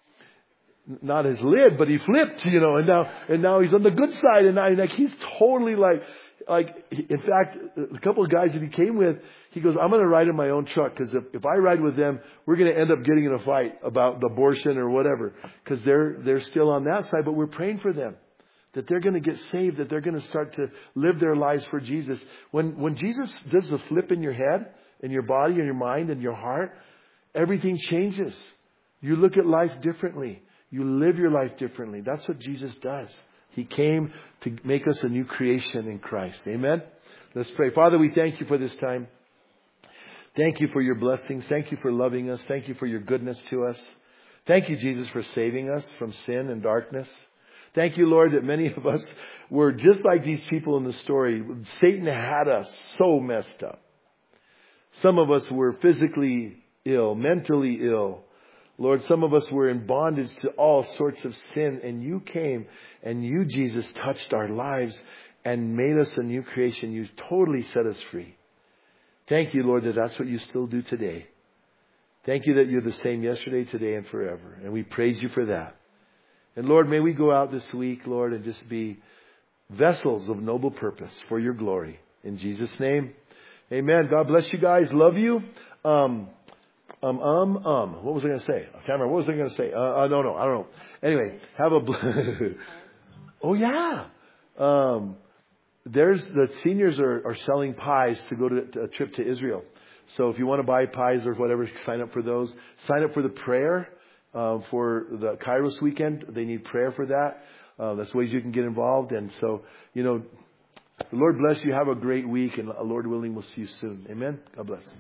Not his lid, but he flipped, you know, and now, and now he's on the good side. And now, like, he's totally like, like, in fact, a couple of guys that he came with, he goes, I'm going to ride in my own truck because if, if I ride with them, we're going to end up getting in a fight about the abortion or whatever because they're, they're still on that side, but we're praying for them that they're going to get saved, that they're going to start to live their lives for Jesus. When, when Jesus does the flip in your head, in your body, in your mind, in your heart, everything changes. You look at life differently. You live your life differently. That's what Jesus does. He came to make us a new creation in Christ. Amen? Let's pray. Father, we thank you for this time. Thank you for your blessings. Thank you for loving us. Thank you for your goodness to us. Thank you, Jesus, for saving us from sin and darkness. Thank you, Lord, that many of us were just like these people in the story. Satan had us so messed up. Some of us were physically ill, mentally ill. Lord, some of us were in bondage to all sorts of sin, and you came and you, Jesus, touched our lives and made us a new creation. You totally set us free. Thank you, Lord, that that's what you still do today. Thank you that you're the same yesterday, today, and forever. And we praise you for that. And Lord, may we go out this week, Lord, and just be vessels of noble purpose for your glory. In Jesus' name, amen. God bless you guys. Love you. Um... Um, um, um, what was I going to say? I can't remember. What was I going to say? Uh, uh, no, no, I don't know. Anyway, have a, bl- oh yeah. Um, there's, the seniors are, are selling pies to go to, to a trip to Israel. So if you want to buy pies or whatever, sign up for those. Sign up for the prayer, uh, for the Kairos weekend. They need prayer for that. Uh, that's ways you can get involved. And so, you know, the Lord bless you. Have a great week, and Lord willing, we'll see you soon. Amen. God bless.